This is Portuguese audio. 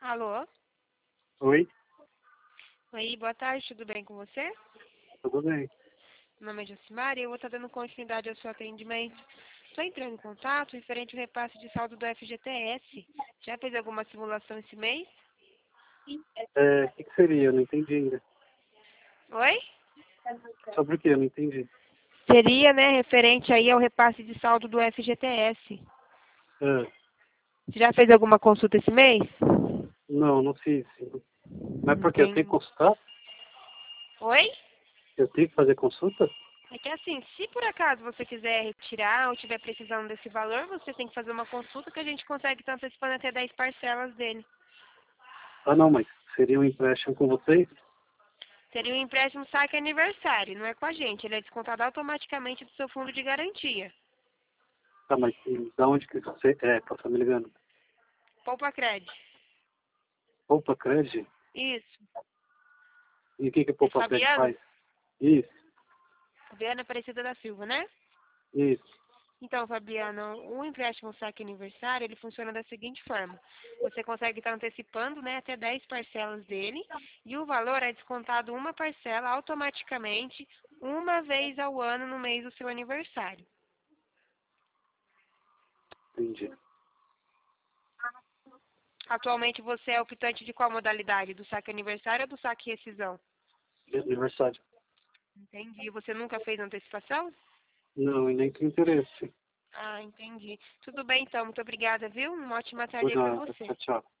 Alô? Oi, Oi, boa tarde, tudo bem com você? tudo bem? Meu nome é Jacimara e eu vou estar dando continuidade ao seu atendimento. Estou entrando em contato referente ao repasse de saldo do FGTS. Já fez alguma simulação esse mês? O que seria? Eu não entendi ainda. Oi? Sobre o que? Eu não entendi. Seria, né, referente aí ao repasse de saldo do FGTS. Ah, Você já fez alguma consulta esse mês? não, não fiz. Mas por quê? Eu tenho que Tem. consultar? Oi? Eu tenho que fazer consulta? É que assim, se por acaso você quiser retirar ou estiver precisando desse valor, você tem que fazer uma consulta que a gente consegue estar antecipando até 10 parcelas dele. Ah, não, mas seria um empréstimo com vocês? Seria um empréstimo saque aniversário, não é com a gente. Ele é descontado automaticamente do seu fundo de garantia. Tá, mas da onde que você tá me ligando? Poupa Crédito. Poupa Cred? Isso. E o que É Poupa Cred Fabiano? faz? Isso, Fabiano Aparecida da Silva, né? isso. Então, Fabiano, o empréstimo saque aniversário, ele funciona da seguinte forma. Você consegue estar antecipando, né, até 10 parcelas dele e o valor é descontado uma parcela automaticamente uma vez ao ano no mês do seu aniversário. Entendi. Atualmente você é optante de qual modalidade? Do saque aniversário ou do saque rescisão? Aniversário. Entendi. Você nunca fez antecipação? Não, e nem tem interesse. Ah, entendi. Tudo bem então, muito obrigada, viu? Uma ótima tarde Por aí pra nada. você. Tchau, tchau.